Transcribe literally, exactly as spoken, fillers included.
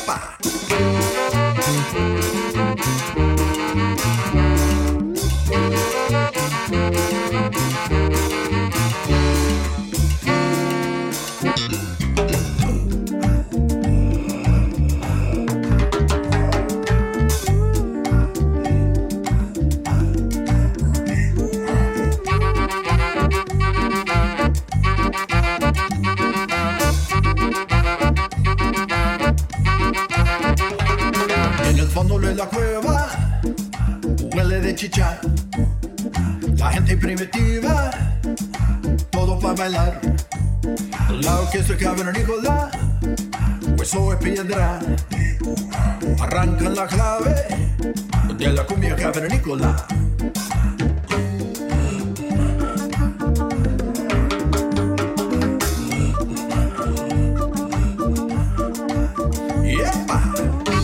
¡Yepa! La cueva huele de chicha, la gente primitiva, todo para bailar. La orquesta cavernícola, hueso es piedra, arrancan la clave de la cumbia cavernícola. ¡Yepa!